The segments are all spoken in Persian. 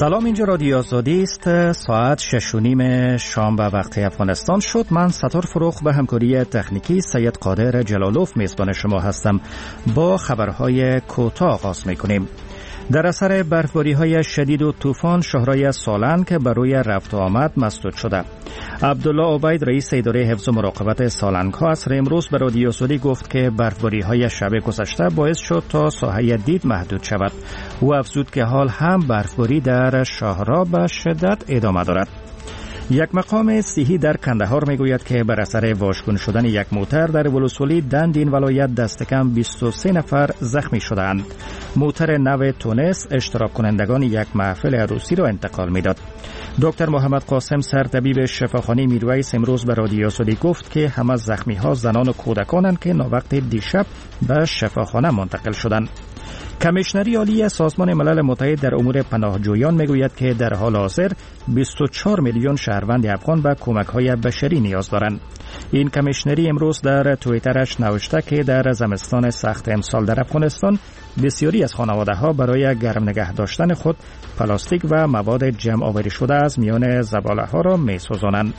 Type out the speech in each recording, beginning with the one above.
سلام، اینجا رادیو آزادی است. ساعت 6:30 شام به وقت افغانستان شد. من ستار فروخ به همکاری تکنیکی سید قادر جلالوف میزبان شما هستم. با خبرهای کوتاه آغاز میکنیم. در اثر برفباری‌های شدید و طوفان شهرهای سالنگ که بر روی رفت و آمد مسدود شده. عبدالله عبید رئیس اداره حفظ و مراقبت سالنگ‌ها عصر امروز به رادیو آزادی گفت که برفباری‌های شب گذشته باعث شد تا ساحه دید محدود شود. او افزود که حال هم برفباری در شهرها به شدت ادامه دارد. یک مقام صحی در کندهار میگوید که بر اثر واژگون شدن یک موتر در ولسوالی دند این ولایت دست کم 23 نفر زخمی شدند. موتر نو تونس اشتراک کنندگان یک محفل عروسی را انتقال میداد. دکتر محمد قاسم سرطبیب شفاخانه میرویس امروز به رادیو آزادی گفت که همه زخمی ها زنان و کودکانند که ناوقت دیشب به شفاخانه منتقل شدند. کمیشنری عالی سازمان ملل متحد در امور پناهجویان میگوید که در حال حاضر 24 میلیون شهروند افغان به کمک‌های بشری نیاز دارند. این کمیشنری امروز در توییترش نوشته که در زمستان سخت امسال در افغانستان بسیاری از خانواده‌ها برای گرم نگه داشتن خود پلاستیک و مواد جمع آوری شده از میان زباله‌ها را می‌سوزانند.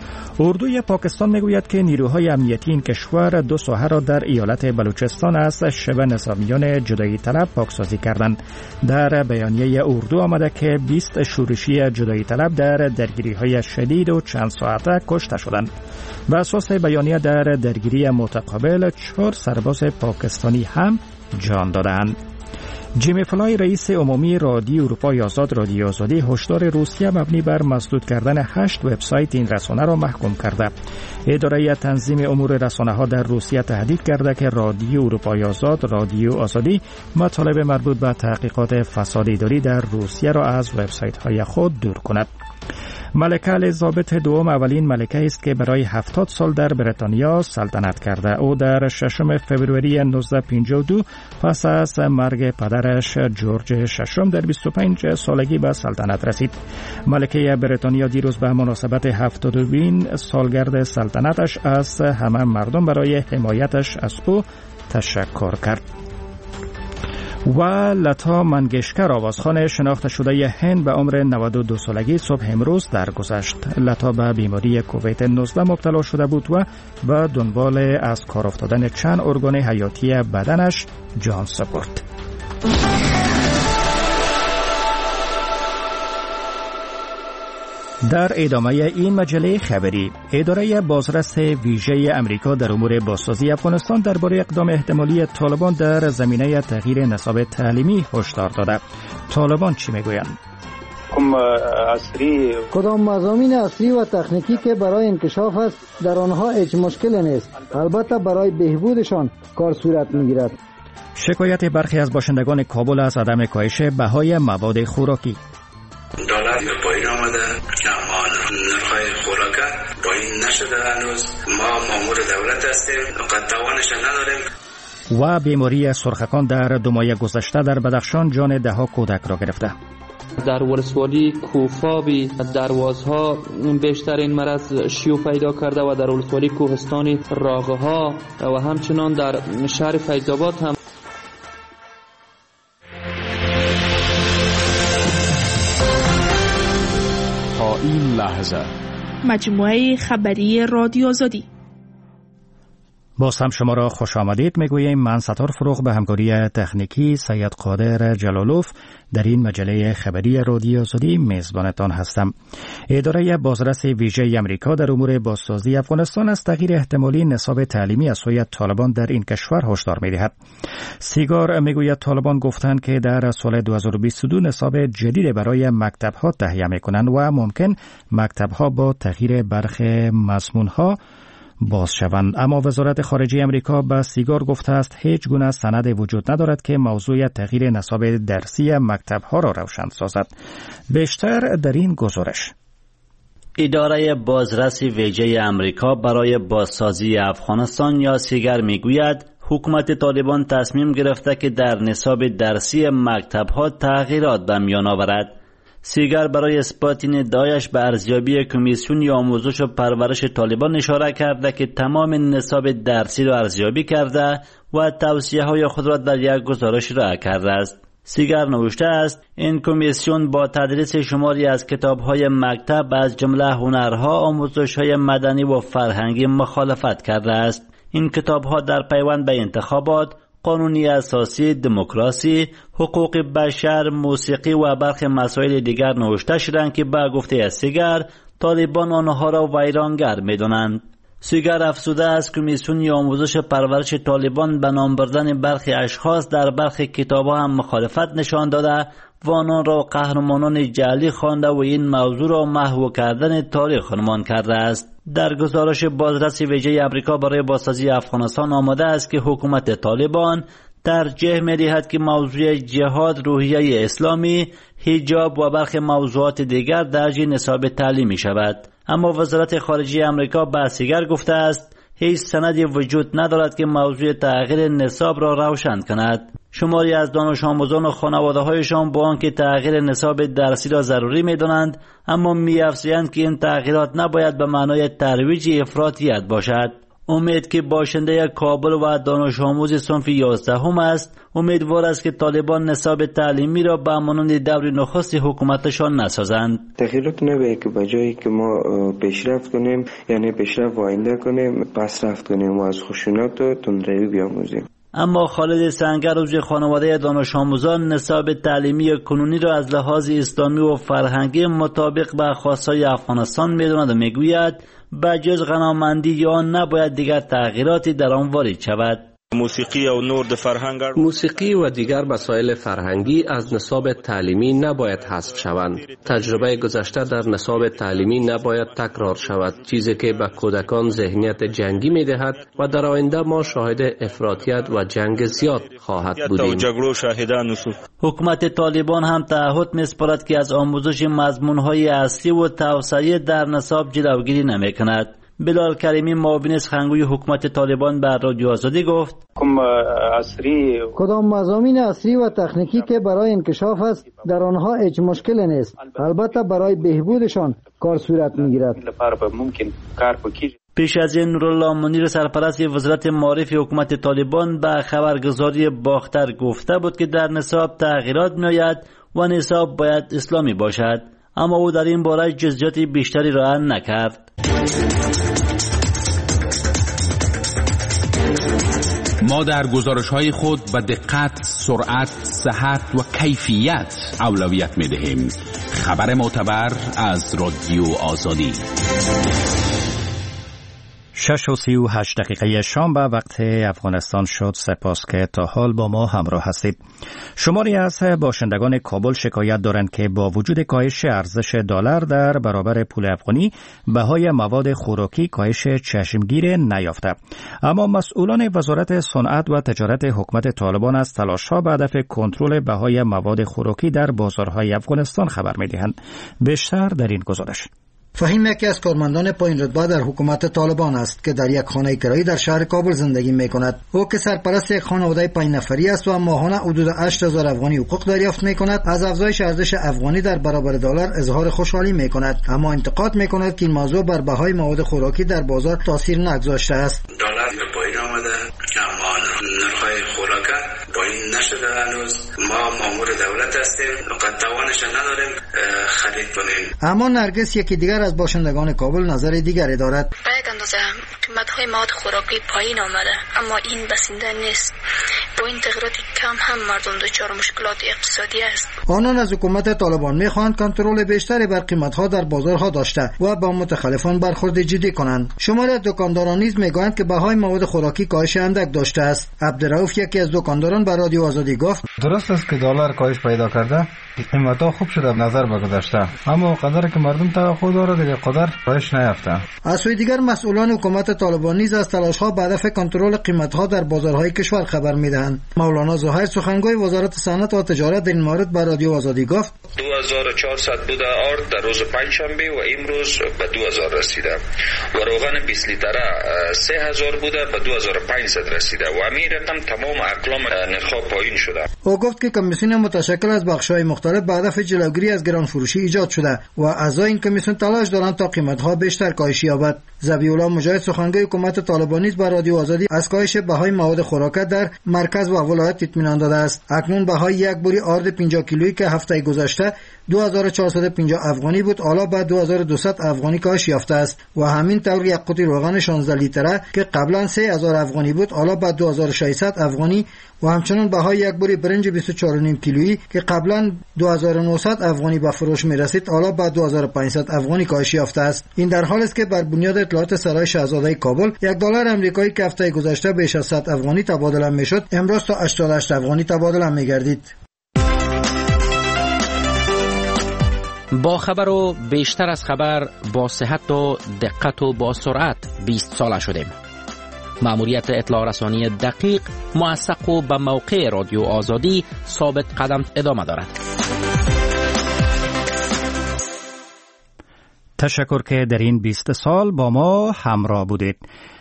اردوی پاکستان میگوید که نیروهای امنیتی این کشور 2 ساحه را در ایالت بلوچستان از شبه نظامیان جدایی طلب پاکسازی کردند. در بیانیه اردو آمده که 20 شورشی جدایی طلب در درگیری‌های شدید و چند ساعته کشته شدند. بر اساس بیانیه در درگیری متقابل 4 سرباز پاکستانی هم جان دادند. جیمی فلای رئیس عمومی رادیو اروپای آزاد رادیو آزادی هشدار روسیه مبنی بر مسدود کردن 8 وبسایت این رسانه را محکوم کرده. اداره تنظیم امور رسانه‌ها در روسیه تهدید کرده که رادیو اروپای آزاد رادیو آزادی مطالب مربوط به تحقیقات فساد اداری در روسیه را از وبسایت‌های خود دور کند. ملکه الیزابت دوم اولین ملکه است که برای 70 سال در بریتانیا سلطنت کرده. او در 6 فوریه 1952 پس از مرگ پدرش جورج ششم در 25 سالگی به سلطنت رسید. ملکه بریتانیا دیروز به مناسبت 70مین سالگرد سلطنتش از همه مردم برای حمایتش از او تشکر کرد. و لتا منگشکر آوازخوان شناخته شده هند به عمر 92 سالگی صبح امروز درگذشت. لتا به بیماری کووید 19 مبتلا شده بود و به دنبال از کار افتادن چند ارگان حیاتی بدنش جان سپرد. در ادامه این مجله خبری، اداره بازرس ویژه امریکا در امور بازسازی افغانستان درباره اقدام احتمالی طالبان در زمینه تغییر نصاب تعلیمی هشدار داده. طالبان چی میگویند؟ کدام مضامین اصلی و تکنیکی که برای انکشاف است در آنها هیچ مشکلی نیست، البته برای بهبودشان کار صورت میگیرد. شکایت برخی از باشندگان کابل از عدم کاهش بهای مواد خوراکی. دلار به پایین آمده، اما نرخ‌های خوراک پایین نشده. هنوز ما مامور دولت هستیم، قد توانش نداریم. و بیماری سرخکان در 2 ماه گذشته در بدخشان جان 10 کودک را گرفته. در ولسوالی کوفابی دروازها بیشتر این مرض شیوع پیدا کرده و در ولسوالی کوهستانی راغها و همچنان در شهر فیض‌آباد هم. این لحظه مجموعه خبری رادیو آزادی. باز هم شما را خوش آمدید میگوییم. من ستار فروخ به همکاری تکنیکی سید قادر جلالوف در این مجله خبری رادیو آزادی میزبانتان هستم. اداره بازرس ویژه امریکا در امور بازسازی افغانستان از تغییر احتمالی نصاب تعلیمی از سوی طالبان در این کشور هشدار می‌دهد. سیگار میگوید طالبان گفتند که در سال 2022 نصاب جدید برای مکتب‌ها تهیه می‌کنند و ممکن مکتب‌ها با تغییر برخی مضمون‌ها باز شوند. اما وزارت خارجه امریکا به سیگار گفته است هیچ گونه سند وجود ندارد که موضوع تغییر نصاب درسی مکتب‌ها را روشن سازد. بیشتر در این گزارش. اداره بازرس ویژه امریکا برای بازسازی افغانستان یا سیگر میگوید حکومت طالبان تصمیم گرفته که در نصاب درسی مکتب‌ها تغییرات به میان آورد. سیگر برای اثبات این ادعایش به ارزیابی کمیسیون آموزش و پرورش طالبان اشاره کرده که تمام نصاب درسی را ارزیابی کرده و توصیه‌های خود را در یک گزارش ارائه کرده است. سیگر نوشته است این کمیسیون با تدریس شماری از کتاب‌های مکتب از جمله هنرها، آموزش‌های مدنی و فرهنگی مخالفت کرده است. این کتاب‌ها در پیوند به انتخابات، قانونی اساسی، دموکراسی، حقوق بشر، موسیقی و برخی مسائل دیگر نوشته شدند که به گفته سیگر طالبان آنها را ویرانگر می‌دانند. سیگر افزوده است کمیسیون آموزش پرورش طالبان به نام بردن برخی اشخاص در برخی کتاب‌ها هم مخالفت نشان داده و آنان را قهرمانان جعلی خوانده و این موضوع را محو کردن تاریخ عنوان کرده است. در گزارش بازرس ویژه آمریکا برای بازسازی افغانستان آمده است که حکومت طالبان ترجیح می‌دهد که موضوع جهاد، روحیه اسلامی، حجاب و برخی موضوعات دیگر درج نصاب تعلیمی شود. اما وزارت خارجه آمریکا به سیگر گفته است هیچ سندی وجود ندارد که موضوع تغییر نصاب را روشن کند. شماری از دانش آموزان و خانواده‌هایشان با آنکه تغییر نصاب درسی را ضروری می‌دانند، اما می‌افزایند که این تغییرات نباید به معنای ترویج افراطیت باشد. امید که باشنده کابل و دانش آموز صنف 11 است، امیدوار است که طالبان نصاب تعلیمی را به مانند دور نخست حکومتشان نسازند. تغییرات نباید که به جایی که ما پیشرفت کنیم، یعنی پیشرفت آینده کنیم، پس رفت کنیم و از خشونت و تندروی بیاموزیم. اما خالد سنگر عضو خانواده دانش آموزان نصاب تعلیمی کنونی را از لحاظ اسلامی و فرهنگی مطابق به خواستهای افغانستان می‌داند و می‌گوید به جز غنامندی یا نباید دیگر تغییراتی در آن وارد شود. موسیقی و دیگر مسائل فرهنگی از نصاب تعلیمی نباید حذف شوند. تجربه گذشته در نصاب تعلیمی نباید تکرار شود، چیزی که به کودکان ذهنیت جنگی می‌دهد و در آینده ما شاهد افراطیت و جنگ زیاد خواهد بودیم. حکومت طالبان هم تعهد می‌سپارد که از آموزش مضمون‌های اصلی و توسعه در نصاب جلوگیری نمی‌کند. بلال کریمی معاون سخنگوی حکومت طالبان به رادیو آزادی گفت کدام مضامین اصلی و تکنیکی که برای انکشاف است در آنها هیچ مشکلی نیست، البته برای بهبودشان کار صورت میگیرد. پیش از این نورالله منیر سرپرست وزارت معارف حکومت طالبان به خبرگزاری باختر گفته بود که در نصاب تغییرات می‌آید و نصاب باید اسلامی باشد، اما او در این باره جزئیات بیشتری را نکرد. ما در گزارش‌های خود به دقت، سرعت، صحت و کیفیت اولویت می‌دهیم. خبر معتبر از رادیو آزادی. 6:38 شام به وقت افغانستان شد. سپاس که تا حال با ما همراه هستید. شماری از باشندگان کابل شکایت دارند که با وجود کاهش ارزش دلار در برابر پول افغانی، بهای مواد خوراکی کاهش چشمگیر نیافته. اما مسئولان وزارت صنعت و تجارت حکومت طالبان از تلاش‌ها به هدف کنترل بهای مواد خوراکی در بازارهای افغانستان خبر می‌دهند. بیشتر در این گزارش. فهیم یکی از کارمندان پایین رتبه در حکومت طالبان است که در یک خانه کرایی در شهر کابل زندگی می‌کند. او که سرپرست یک خانواده 5 نفری است و ماهانه حدود 8000 افغانی حقوق دریافت می‌کند، از افزایش ارزش افغانی در برابر دلار اظهار خوشحالی می‌کند، اما انتقاد می‌کند که این موضوع بر بهای مواد خوراکی در بازار تاثیر نگذاشته است. دلار به پایین آمده، اما نرخ‌های خوراک پایین نشده هنوز. ما مامور دولت هستیم، فقط توانش نداریم خرید کنیم. اما نرگس یکی دیگر از باشندگان کابل نظر دیگری دارد. به یک اندازه قیمت‌های مواد خوراکی پایین آمده، اما این بسنده نیست. با این تغییرات کم هم مردم دچار مشکلات اقتصادی است. آنان از حکومت طالبان می‌خواهند کنترل بیشتری بر قیمت‌ها در بازارها داشته و با متخلفان برخورد جدی کنند. شماری از دکانداران نیز می‌گویند که بهای مواد خوراکی کاهش اندک داشته است. عبدالرؤوف یکی از دکانداران به رادیو آزادی گفت درست است که دلار کاهش پیدا کرده، قیمت‌ها خوب شده نظر بگذشته، اما قدر که مردم توقع دارد دیگه قدر کاهش نیافته. از سوی دیگر مسئولان حکومت طالبان نیز از تلاش‌ها به هدف کنترل قیمت‌ها در بازارهای کشور خبر می‌دهند. مولانا ظاهر سخنگوی وزارت صنعت و تجارت در این مورد به رادیو آزادی گفت 2400 بوده آرد در روز پنجشنبه و امروز به 2000 رسیده و روغن 20 لیتره 3000 بوده به 2500 رسیده و همین رقم تمام اقلام نرخ‌ها پایین شده. او گفت که کمیسیون متشکل از بخش‌های مختلف مختلف به هدف جلوگیری از گران فروشی ایجاد شده و اعضای این کمیسیون تلاش دارند تا قیمت‌ها بیشتر کاهش یابد. ذبیح‌الله مجاهد سخنگوی حکومت طالبانی با رادیو آزادی از کاهش بهای مواد خوراک در مرکز و ولایت اطمینان داده است. اکنون بهای یک بوری آرد 50 کیلویی که هفته گذشته 2450 افغانی بود حالا به 2200 افغانی کاهش یافته است و همین طور یک قوطی روغن 16 لیتره که قبلا 3000 افغانی بود حالا به 2600 افغانی و همچنین بهای یک بوری برنج 24.5 کیلویی که قبلا 2900 افغانی به فروش می رسید حالا به 2500 افغانی کاهش یافته است. این در حالی است که بر بنیاد اطلاعات سرای شاهزاده کابل $1 امریکایی که هفته گذشته بیش از 100 افغانی تبادله می شد امروز تا 88 افغانی تبادله می گردید. با خبر و بیشتر از خبر، با صحت و دقت و با سرعت 20 ساله شدیم. مأموریت اطلاع رسانی دقیق، موثق و به موقع رادیو آزادی ثابت قدم ادامه دارد. تشکر که در این 20 سال با ما همراه بودید.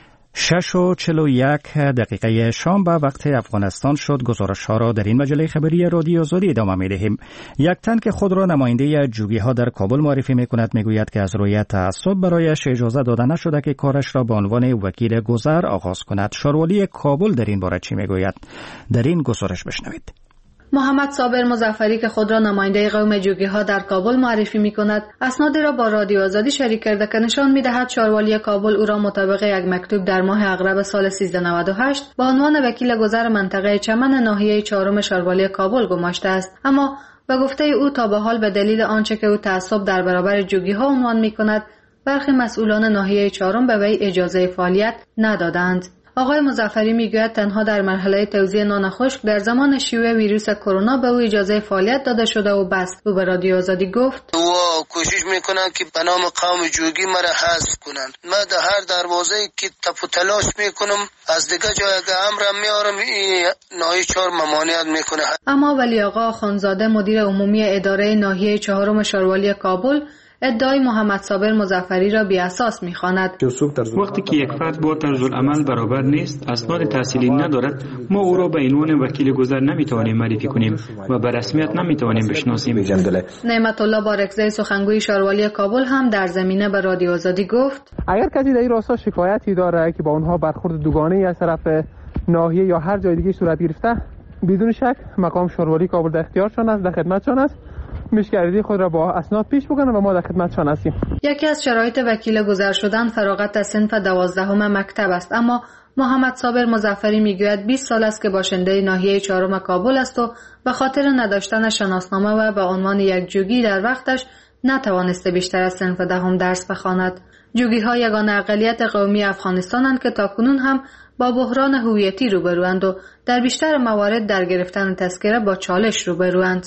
6:41 شام به وقت افغانستان شد. گزارش ها را در این مجله خبری رادیو آزادی ادامه می دهیم. یک تن که خود را نماینده جوگی ها در کابل معرفی می کند می گوید که از روی تعصب برایش اجازه داده نشده که کارش را به عنوان وکیل گذر آغاز کند. شاروالی کابل در این باره چی می گوید؟ در این گزارش بشنوید. محمد صابر مظفری که خود را نماینده قوم جوگی ها در کابل معرفی می کند، اسنادی را با رادیو آزادی شریک کرده که نشان می دهد شاروالی کابل او را مطابق یک مکتوب در ماه اغرب سال 1398 با عنوان وکیل گذر منطقه چمن ناحیه 4 شاروالی کابل گماشته است. اما به گفته او تا به حال به دلیل آنچه که او تعصب در برابر جوگی ها عنوان می کند، برخی مسئولان ناحیه 4 به وی اجازه فعالیت ندادند. آقای مظفری میگوید تنها در مرحله توزیع نان خشک در زمان شیوع ویروس کرونا به او اجازه فعالیت داده شده و بس. او به رادیو آزادی گفت: و کوشش میکنن که به نام قوم جوگی مرا حذف کنن. من در هر دروازه‌ای که تپ و تلاش میکنم از دیگه جای امرم میارم ناحیه 4 ممانعت میکنه. اما ولی آقا خانزاده مدیر عمومی اداره ناحیه 4 شاروالی کابل ادعای محمد صابر مظفری را بی اساس می‌خواند. وقتی که یک فرد با طرز العمل برابر نیست، اسناد تحصیلی ندارد، ما او را به عنوان وکیل گذر نمی‌توانیم معرفی کنیم و به رسمیت نمی‌توانیم بشناسیم. نعمت الله بارکزی سخنگوی شاروالی کابل هم در زمینه به رادیو آزادی گفت: اگر کسی در این راستا شکایتی داره که با اونها برخورد دوگانه‌ای از طرف ناحیه یا هر جای دیگه صورت گرفته، بدون شک مقام شاروالی کابل در اختیارشان است، در خدمتشان است. مشکلی خود را با اسناد پیش بکنه و ما در خدمتشان هستیم. یکی از شرایط وکیل گذر شدن فراغت از صنف 12 مکتب است، اما محمد صابر مظفری میگوید 20 سال است که باشنده ناحیه 4 کابل است و به خاطر نداشتن شناسنامه و به عنوان یک جوگی در وقتش نتوانسته بیشتر از صنف 10 درس بخواند. جوگی ها یگانه اقلیت قومی افغانستانند که تاکنون هم با بحران هویتی روبروند و در بیشتر موارد در گرفتن تذکره با چالش روبروند.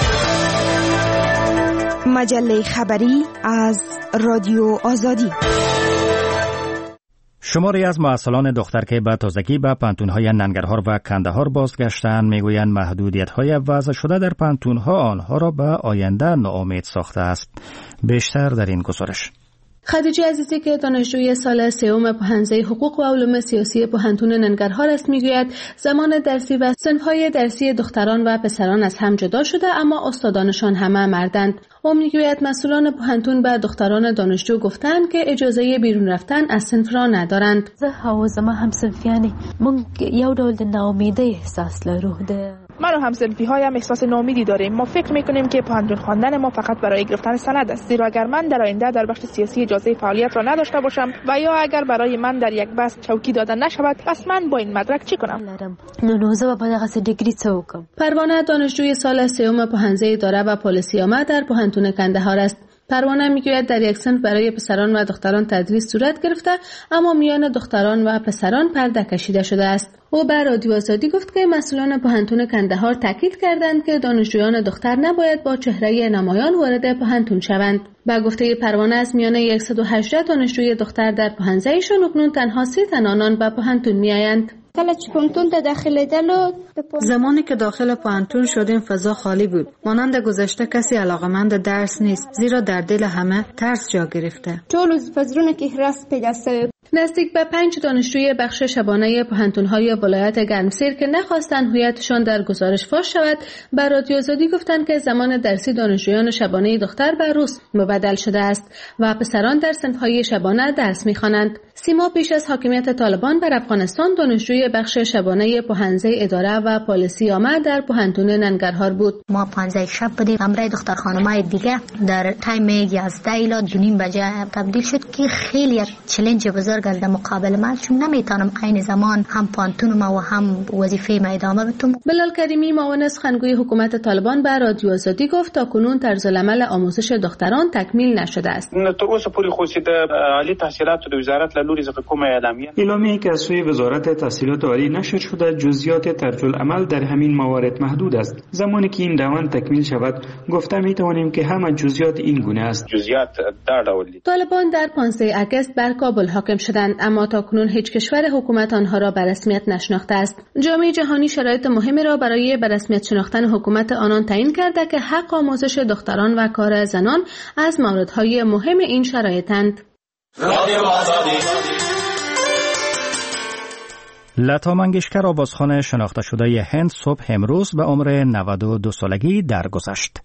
مجله خبری از رادیو آزادی. شماری از معسلان دختر که به تازگی به پانتون‌های ننگرهار و کندهار بازگشتند میگویند محدودیت‌های وضع شده در پانتون‌ها آنها را به آینده ناامید ساخته است. بیشتر در این گزارش. خدیجه عزیزی که دانشجوی سال 3 پوهنځی حقوق و علوم سیاسی پوهنتون ننگرهار است میگوید زمان درسی و صنف‌های درسی دختران و پسران از هم جدا شده، اما استادانشان همه مردند. او میگوید مسئولان پوهنتون به دختران دانشجو گفتند که اجازه بیرون رفتن از صنف را ندارند. زه او زما همصنفیانی مونږ یو ډول د ناامیدۍ احساس لرو. من و همصنفی هایم احساس ناامیدی داریم. ما فکر میکنیم که پوهنتون خواندن ما فقط برای گرفتن سند است، زیرا اگر من در آینده در بخش سیاسی اجازه فعالیت را نداشته باشم و یا اگر برای من در یک بحث چوکی داده نشود، پس من با این مدرک چی کنم؟ نو به دغه دیگری څه وکم؟ پروانه دانشجوی سال 3 پوهنځی اداره و پالیسی عامه در پوهنتون کندهار است. پروانه میگوید در یک صنف برای پسران و دختران تدریس صورت گرفته، اما میان دختران و پسران پرده کشیده شده است. او به رادیو آزادی گفت که مسئولان پوهنتون کندهار تاکید کردند که دانشجویان دختر نباید با چهره نمایان وارد پوهنتون شوند. با گفته پروانه از میان 118 دانشجوی دختر در پوهنځیشان اکنون تنها 30 تن آنان به پوهنتون میآیند. زمانی که داخل پانتون شدیم فضا خالی بود. مانند گذشته کسی علاقمند درس نیست، زیرا در دل همه ترس جا گرفته. نزدیک به 5 دانشجوی بخش شبانه پانتون‌های ولایت گرمسیر که نخواستند هویتشان در گزارش فاش شود، بر رادیو آزادی گفتند که زمان درسی دانشجویان شبانه دختر به روز مبدل شده است و پسران در صنف‌های شبانه درس می‌خوانند. سیما پیش از حاکمیت طالبان بر افغانستان دانشجوی بخش شبانه پوهنځی اداره و پالیسی عامه در پوهنتون ننگرهار بود. ما 15 شب بودیم، کمره دختر خانمای دیگه در تایم 11 الی 2:30 بجه تبدیل شد که خیلی چالش بزرگ از مقابل ما، چون نمیتونم عین زمان هم پانتون ما و هم وظیفه ما ادامه بدم. بلال کریمی معاون سخنگوی حکومت طالبان به رادیو آزادی گفت تا کنون طرز العمل آموزش دختران تکمیل نشده است. تا اوسه پوری خوسیده عالی تحصیلات و وزارت لوری ز حکومت اعلامیه اعلامیه‌ای که از سوی وزارت تحصیلات عالی نشر شده جزئیات طرز العمل در همین موارد محدود است. زمانی که این روند تکمیل شود گفته میتوانیم که همه جزئیات این گونه است. جزئیات در دولی طالبان در 15 آگوست بر کابل حاکم شدند، اما تاکنون هیچ کشور حکومت آنها را به رسمیت نشناخته است. جامعه جهانی شرایط مهمی را برای به رسمیت شناختن حکومت آنان تعیین کرده که حق آموزش دختران و کار زنان از موردهای مهم این شرایطند. لتا منگشکر آوازخوان شناخته شده هند صبح امروز به عمر 92 سالگی درگذشت.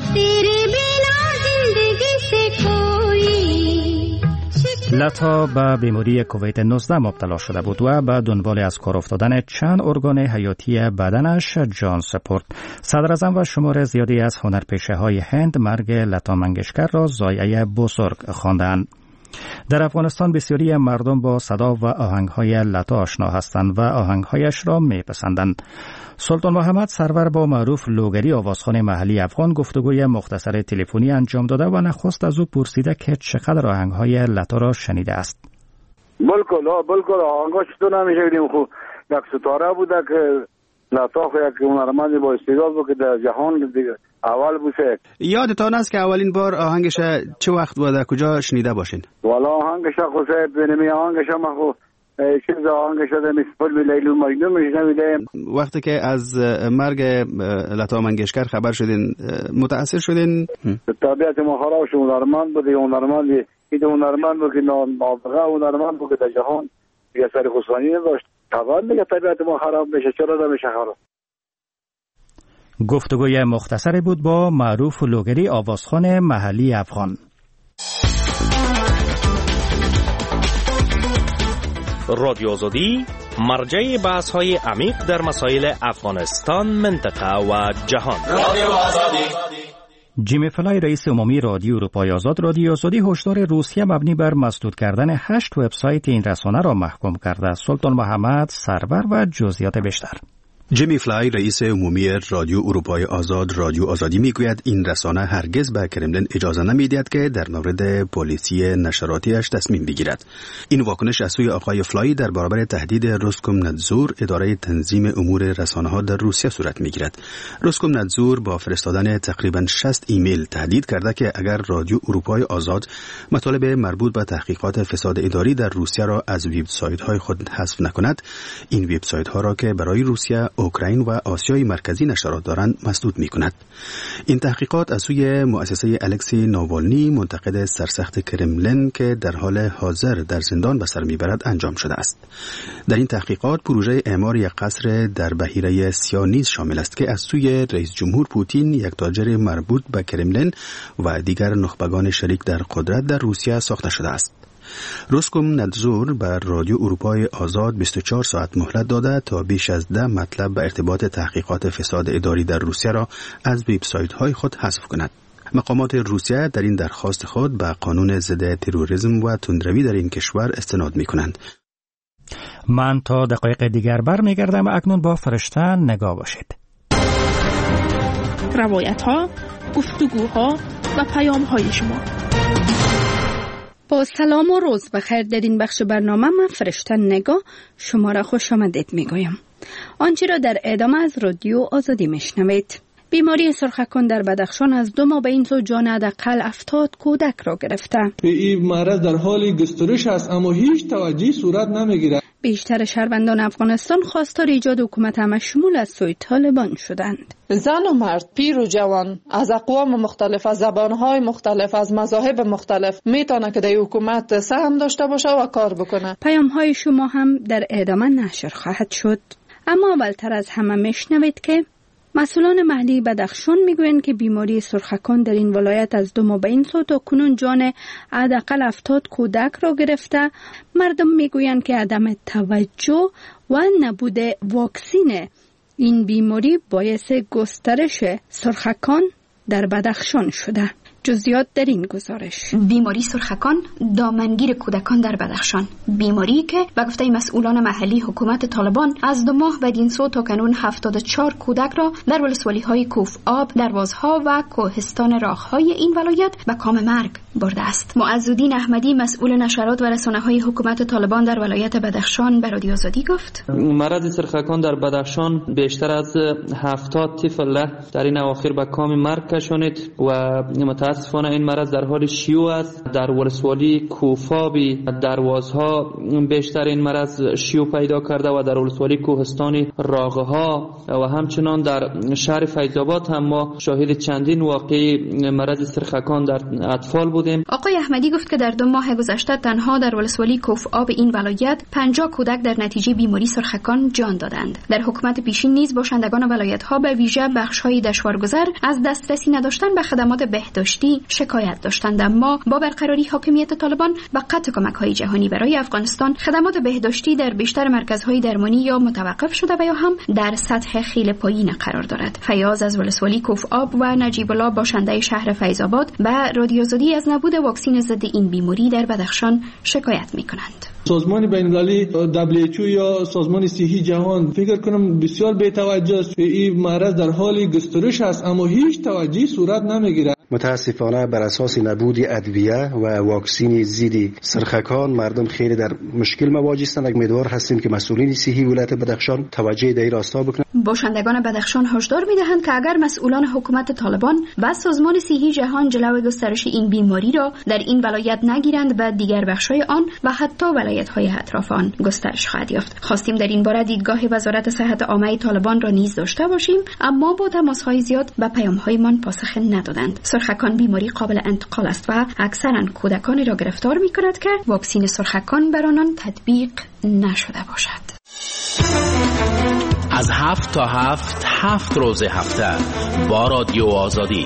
لتا به بیماری کووید 19 مبتلا شده بود و به دنبال از کار افتادن چند ارگان حیاتی بدنش جان سپرد. صدراعظم و شمار زیادی از هنرپیشه‌های هند مرگ لتا منگشکر را ضایعه بزرگ خواندند. در افغانستان بسیاری مردم با صدا و آهنگ‌های لتا آشنا هستند و آهنگ‌هایش را می‌پسندند. سلطان محمد سرور با معروف لوگری آوازخوان محلی افغان گفتگوی مختصر تلفنی انجام داده و نخست از او پرسیده که چقدر آهنگ‌های لتا را شنیده است. بالکل آهنگاش تو نمی‌شنیدیم، خوب یک ستاره بوده که لتا خو یک هنرمند با استعداد بود که در جهان دیگه اول بوده. یادتان است که اولین بار آهنگش چه وقت بود، کجا شنیده باشین؟ والا آهنگش خو بنمی آهنگش ما خو چیز آهنگش در مثل لیلی و مجنون میشنویدیم. وقتی که از مرگ لتا منگشکر خبر شدین متأثر شدین؟ طبیعت ما خراب شد. هنرمند بود، هنرمند بود که نابغه هنرمند بود که در جهان یه سر خصوصی نداشت. طبعا دیگه طبیعت ما خراب میشه، چرا نمیشه خراب؟ گفتگوی مختصری بود با معروف لوگری آوازخوان محلی افغان. رادیو آزادی مرجع بحث‌های عمیق در مسائل افغانستان، منطقه و جهان. رادیو آزادی. جیمی فلای رئیس عمومی رادیو اروپای آزاد هشدار روسیه مبنی بر مسدود کردن 8 وبسایت این رسانه را محکوم کرده. سلطان محمد سرور و جزئیات بیشتر. جیمی فلای رئیس عمومی رادیو اروپای آزاد رادیو آزادی میگوید این رسانه هرگز به کرملین اجازه نمیدهد که در مورد پالیسی نشراتیش تصمیم بگیرد. این واکنش از سوی آقای فلای در برابر تهدید روسکومنادزور اداره تنظیم امور رسانه ها در روسیه صورت میگیرد. روسکومنادزور با فرستادن تقریبا 60 ایمیل تهدید کرده که اگر رادیو اروپای آزاد مطالب مربوط به تحقیقات فساد اداری در روسیه را از وبسایت های خود حذف نکند، این وبسایت ها را که برای روسیه، اوکراین و آسیای مرکزی نشرات دارند مسدود می‌کند. این تحقیقات از سوی مؤسسه الکسی ناوالنی منتقد سرسخت کرملین که در حال حاضر در زندان به سر میبرد انجام شده است. در این تحقیقات پروژه اعمار یک قصر در بحیره سیا نیز شامل است که از سوی رئیس جمهور پوتین، یک تاجر مربوط به کرملین و دیگر نخبگان شریک در قدرت در روسیه ساخته شده است. روسکومنادزور بر رادیو اروپای آزاد 24 ساعت مهلت داده تا بیش از 10 مطلب به ارتباط تحقیقات فساد اداری در روسیه را از وبسایت‌های خود حذف کند. مقامات روسیه در این درخواست خود به قانون ضد تروریسم و تندروی در این کشور استناد می‌کنند. من تا دقایق دیگر برمیگردم. اکنون با فرشته نگاه باشید. روایت‌ها، گفتگوها و پیام‌های شما. با سلام و روز بخیر. در این بخش برنامه من فرشته نگاه شما را خوش آمدید میگویم. آنچه را در ادامه از رادیو آزادی میشنوید. بیماری سرخکان در بدخشان از 2 ماه به این سو جان حداقل 70 کودک را گرفته. این مرض در حال گسترش است اما هیچ توجهی صورت نمیگیرد. بیشتر شهروندان افغانستان خواستار ایجاد حکومت همشمول از سوی طالبان شدند. زن و مرد، پیر و جوان، از اقوام مختلف، از زبانهای مختلف، از مذاهب مختلف میتونه که در حکومت سهم داشته باشه و کار بکنه. پیام‌های شما هم در ادامه نشر خواهد شد. اما اولتر از همه میشنوید که مسئولان محلی بدخشان میگویند که بیماری سرخکان در این ولایت از 2 ماه به این سو تا کنون جان حداقل 70 کودک را گرفته. مردم میگویند که عدم توجه و نبود واکسین این بیماری باعث گسترش سرخکان در بدخشان شده. جزئیات در این گزارش. بیماری سرخکان دامنگیر کودکان در بدخشان، بیماری که به گفته مسئولان محلی حکومت طالبان از 2 ماه بدین سو تا کنون 74 کودک را در ولسوالی‌های کوف آب، دروازها و کوهستان راه‌های این ولایت به کام مرگ برده است. معزالدین احمدی مسئول نشرات و رسانه‌های حکومت طالبان در ولایت بدخشان به رادیو آزادی گفت: مرض سرخکان در بدخشان بیشتر از 70 طفل در این اواخر به کام مرگ کشانید و متاسفانه این مرض در حال شیوع است. در ولسوالی کوفابی دروازها بیشتر این مرض شیوع پیدا کرده و در ولسوالی کوهستانی راغها و همچنان در شهر فیض‌آباد هم ما شاهد چندین واقعه مرض سرخکان در اطفال بودیم. آقای احمدی گفت که در 2 ماه گذشته تنها در ولسوالی کوف آب این ولایت 50 کودک در نتیجه بیماری سرخکان جان دادند. در حکومت پیشین نیز باشندگان ولایت‌ها به ویژه بخش‌های دشوارگذر از دسترسی نداشتن به خدمات بهداشتی شکایت داشتند، اما با برقراری حاکمیت طالبان و قطع کمک‌های جهانی برای افغانستان خدمات بهداشتی در بیشتر مرکزهای درمانی یا متوقف شده و یا هم در سطح خیلی پایین قرار دارد. فیاض از ولسوالی کوف آب و نجیب الله باشنده شهر فیض‌آباد به رادیو آزادی از نبود واکسن ضد این بیماری در بدخشان شکایت می‌کنند. سازمان بین‌المللی WHO یا سازمان صحی جهان فکر کنم بسیار بی‌توجه است. این مرض در حال گسترش است اما هیچ توجهی صورت نمی‌گیرد. متاسفانه بر اساس نبود ادویه و واکسن ضد سرخکان مردم خیلی در مشکل مواجه هستند. امیدوار هستیم که مسئولین صحی ولایت بدخشان توجه در این راستا بکنند. باشندگان بدخشان هشدار می‌دهند که اگر مسئولان حکومت طالبان و سازمان صحی جهان جلوی گسترش این بیماری را در این ولایت نگیرند به دیگر بخش‌های آن و حتی ولایت‌های اطراف آن گسترش خواهد یافت. خواستیم در این باره دیدگاه وزارت صحت عامه طالبان را نیز داشته باشیم، اما با تماس‌های زیاد به پیام‌هایمان پاسخ ندادند. سرخکان بیماری قابل انتقال است و اکثرا کودکانی را گرفتار می‌کند که واکسن سرخکان بر آنان تطبیق نشده باشد. از 7 تا 7 روز هفته با رادیو آزادی.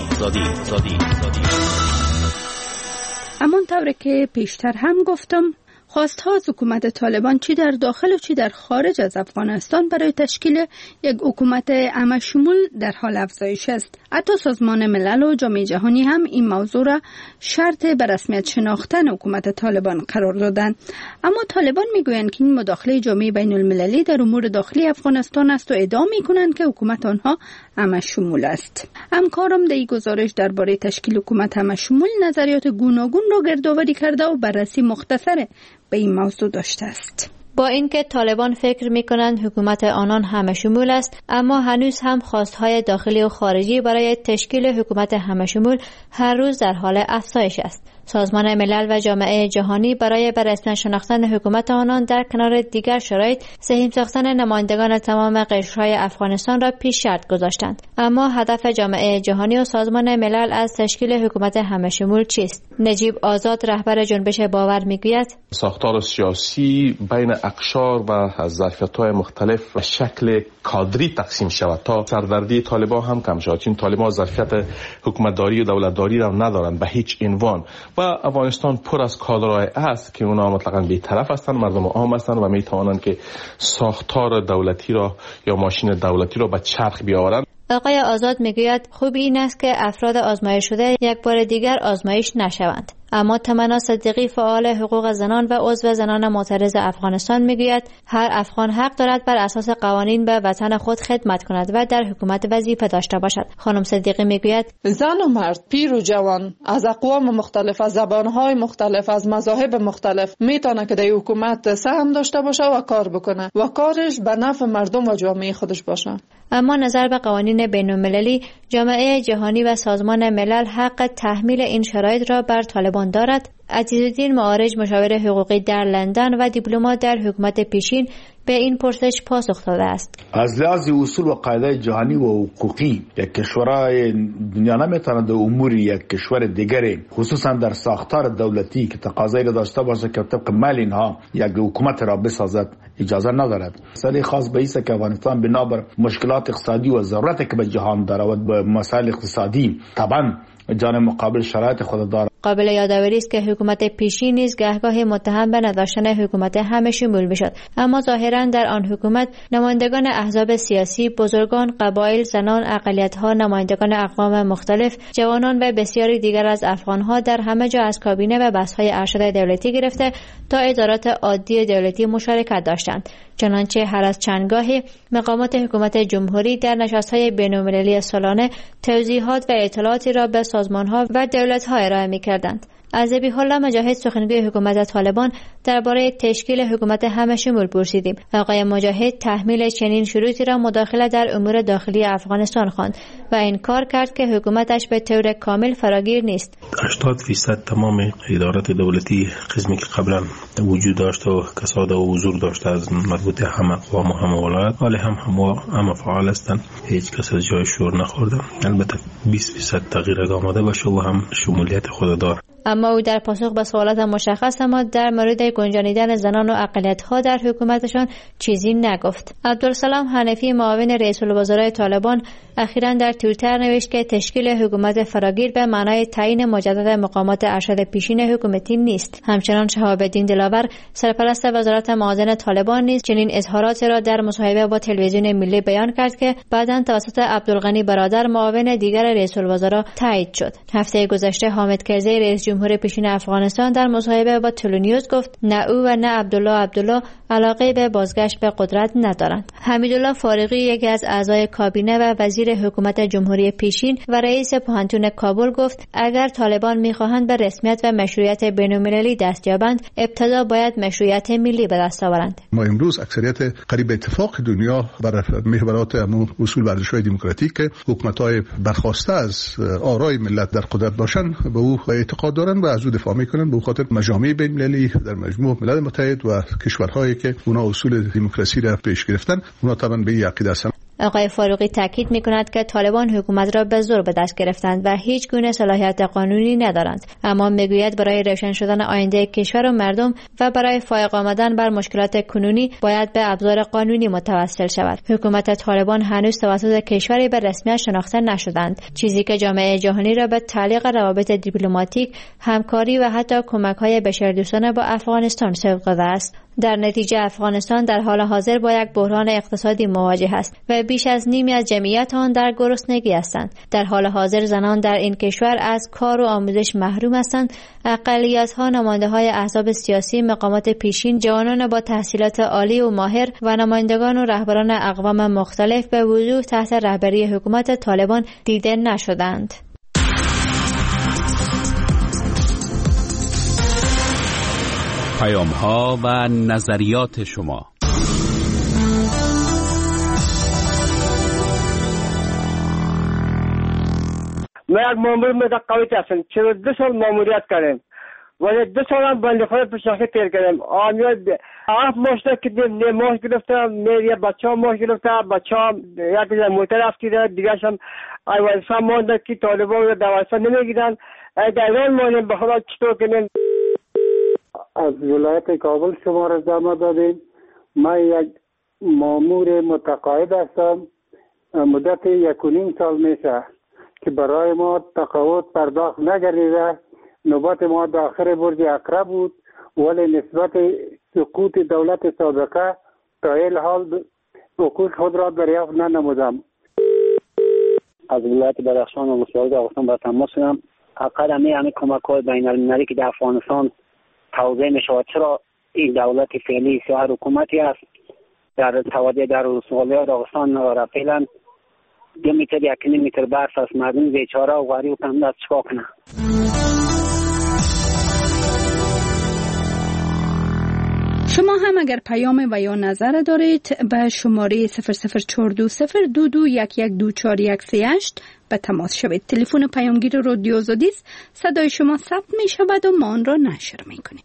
همانطور که پیشتر هم گفتم، خواستها از حکومت طالبان چی در داخل و چی در خارج از افغانستان برای تشکیل یک حکومت همشمول در حال افزایش است. حتی سازمان ملل و جامعه جهانی هم این موضوع را شرط به رسمیت شناختن حکومت طالبان قرار دادند. اما طالبان میگویند که این مداخله جامعه بین المللی در امور داخلی افغانستان است و ادعا میکنند که حکومت آنها همشمول است. همکارم در این گزارش درباره تشکیل حکومت همشمول نظریات گوناگون را گردآوری کرده و بررسی مختصر به این موضوع داشته است. با اینکه طالبان فکر می‌کنند حکومت آنان همشمول است، اما هنوز هم خواستهای داخلی و خارجی برای تشکیل حکومت همشمول هر روز در حال افزایش است. سازمان ملل و جامعه جهانی برای بررسی شناختن حکومت آنان در کنار دیگر شرایط سهم ساختن نمایندگان تمام قشرهای افغانستان را پیش شرط گذاشتند. اما هدف جامعه جهانی و سازمان ملل از تشکیل حکومت همشمول چیست؟ نجیب آزاد رهبر جنبش باور میگوید: ساختار سیاسی بین اقشار و از ظرفیت‌های مختلف و شکل کادری تقسیم شود تا سردردی طالبان هم کم شود. این طالبان ظرفیت حکومتداری و دولتداری را ندارند به هیچ عنوان و افغانستان پر از کادرهای است که اونا مطلقاً بی‌طرف هستند، مردم عام هستند و میتوانند که ساختار دولتی را یا ماشین دولتی را به چرخ بیاورند. آقای آزاد میگوید خوب این است که افراد آزمایش شده یک بار دیگر آزمایش نشوند. اما تمنا صدیقی فعال حقوق زنان و عضو زنان معترض افغانستان میگوید هر افغان حق دارد بر اساس قوانین به وطن خود خدمت کند و در حکومت وظیفه داشته باشد. خانم صدیقی میگوید زن و مرد، پیر و جوان، از اقوام مختلف، از زبانهای مختلف، از مذاهب مختلف میتونه که در حکومت سهم داشته باشه و کار بکنه و کارش به نفع مردم و جامعه خودش باشه. اما نظر به قوانین بین‌المللی، جامعه جهانی و سازمان ملل حق تحمیل این شرایط را بر طالبان توان دارد؟ عزیزالدین معارج مشاور حقوقی در لندن و دیپلمات در حکومت پیشین به این پرسش پاسخ داده است. از لحاظ اصول و قاعده جهانی و حقوقی یک کشورهای دنیا نمیتواند امور یک کشور دیگری خصوصا در ساختار دولتی که تقاضایی را داشته باشه که طبق مال اینها یک حکومت را بسازد اجازه ندارد. مسئله خاص به ایست که افغانستان بنابر مشکلات اقتصادی و ضرورتی که به جهان داره و به مسائل اقتصادی طبعا جانب مقابل شرایط خود دارد. قابل یادآوری است که حکومت پیشین نیز گهگاهی متهم به نداشتن حکومت همه شمول میشد، اما ظاهرا در آن حکومت نمایندگان احزاب سیاسی، بزرگان، قبایل، زنان، اقلیت‌ها، نمایندگان اقوام مختلف، جوانان و بسیاری دیگر از افغان‌ها در همه جا از کابینه و بحث‌های ارشد دولتی گرفته تا ادارات عادی دولتی مشارکت داشتند. چنانچه هر از چندگاهی مقامات حکومت جمهوری در نشست‌های بین‌المللی سالانه توضیحات و اطلاعاتی را به سازمان‌ها و دولت‌ها ارائه می‌کردند. از ذبیح الله مجاهد سخنگوی حکومت طالبان درباره تشکیل حکومت همه شمول پرسیدیم. آقای مجاهد تحمیل چنین شروطی را مداخله در امور داخلی افغانستان خواند و انکار کرد که حکومتش به طور کامل فراگیر نیست. 80% تمام ادارات دولتی قسمی که قبلا وجود داشته و کساد و حضور داشته از مربوط هم اقوام و هم ولایت حال هم فعال هستند. هیچ کس از جای شور نخورده. البته 20% تغییر آماده باشه و هم شمولیت خود داره. اما او در پاسخ به سوالات مشخص ما در مورد گنجانیدن زنان و اقلیت‌ها در حکومتشان چیزی نگفت. عبدالسلام حنفی معاون رئیس الوزراء طالبان اخیراً در توییتر نوشت که تشکیل حکومت فراگیر به معنای تعیین مجدد مقامات ارشد پیشین حکومتی نیست. همچنان شهاب الدین دلاور سرپرست وزارت معاون طالبان نیز چنین اظهارات را در مصاحبه با تلویزیون ملی بیان کرد که بعداً توسط عبدالغنی برادر معاون دیگر رئیس الوزراء تایید شد. هفته گذشته حامد کرزی رئیس جمهور پیشین افغانستان در مصاحبه با تلونیوز گفت نه او و نه عبدالله علاقه به بازگشت به قدرت ندارند. حمیدالله فارغی یکی از اعضای کابینه و وزیر حکومت جمهوری پیشین و رئیس پوهنتون کابل گفت اگر طالبان می‌خواهند به رسمیت و مشروعیت بین‌المللی دست یابند ابتدا باید مشروعیت ملی به دست آورند. ما امروز اکثریت قریب اتفاق دنیا بر محورات اصول ورزش‌های دموکراتیک که حکومت‌های برخواسته از آرای ملت در قدرت باشند به او اعتقاد دارند و از او دفاع می‌کنند. به خاطر مجامع بین‌المللی در مجموع ملل متحد و کشورهایی که اونا اصول دموکراسی را پیش گرفتن اونا طبعا به این عقیده هستند. آقای فاروقی تاکید می‌کند که طالبان حکومت را به زور به دست گرفتند و هیچ گونه صلاحیت قانونی ندارند، اما میگوید برای روشن شدن آینده کشور و مردم و برای فائق آمدن بر مشکلات کنونی باید به ابزار قانونی متوسل شود. حکومت طالبان هنوز توسط کشوری به رسمیت شناخته نشدند، چیزی که جامعه جهانی را به تعلیق روابط دیپلماتیک، همکاری و حتی کمک‌های بشردوستانه با افغانستان سوق داده است. در نتیجه افغانستان در حال حاضر با یک بحران اقتصادی مواجه است و بیش از نیمی از جمعیت آن در گرسنگی هستند. در حال حاضر زنان در این کشور از کار و آموزش محروم هستند. اقلیت‌ها، نماینده‌های احزاب سیاسی، مقامات پیشین، جوانان با تحصیلات عالی و ماهر و نمایندگان و رهبران اقوام مختلف به وضوح تحت رهبری حکومت طالبان دیده نشدند. پیام‌ها و نظریات شما. من یک مامور متقاعد هستم. 42 سال ماموریت کردم. ولی 2 سال هم بنده خدا پشاخی تیر کردم. آمیاد 7 ماه که نه ماه گرفتم، نه بچه‌ها ماه گرفتم، بچه‌ها یک موتر افتیده، دیگه هم ایوالسان مونده که طالبان رو دواسا نمیگیرن. در ایران مانیم به خدا چطور کنیم؟ از ولایت کابل شما را زحمت دادیم. من یک مامور متقاعد هستم. مدت 1.5 سال میشه که برای ما تقاعد پرداخت نگردیده. نوبت ما داخل برج اقرب بود، ولی نسبت سقوط دولت سابقه تا این حال حقوق خود را دریافت ننمودم. از ولایت بدخشان و مصاحبه افغانستان با تماس شدم. اقل همه کمک‌های بین‌المللی که در افغانستان توضیح می‌شود چرا این دولت فعلی سیاه حکومتی است در توادی در ولایت داغستان را فعلا 2 متر 1.5 متر برف است. مردم بیچاره و غریب هم دست چیکار کنه. شما هم اگر پیام و یا نظر دارید به شماره 0042022112438 به تماس شوید. تلفن پیامگیر رادیو آزادی است. صدای شما ثبت می شود و ما آن را نشر می کنیم.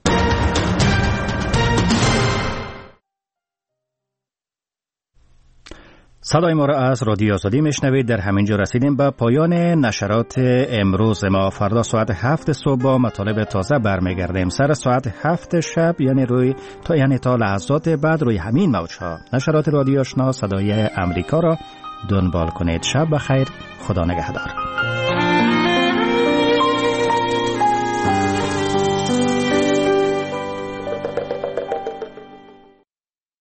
صدای ما را از رادیو آزادی میشنوید. در همینجا رسیدیم به پایان نشرات امروز ما. فردا ساعت 7 صبح با مطالب تازه برمیگردیم. سر ساعت 7 شب یعنی تا لحظات بعد روی همین موجها نشرات رادیو آشنا صدای امریکا را دنبال کنید. شب بخیر. خدا نگهدار.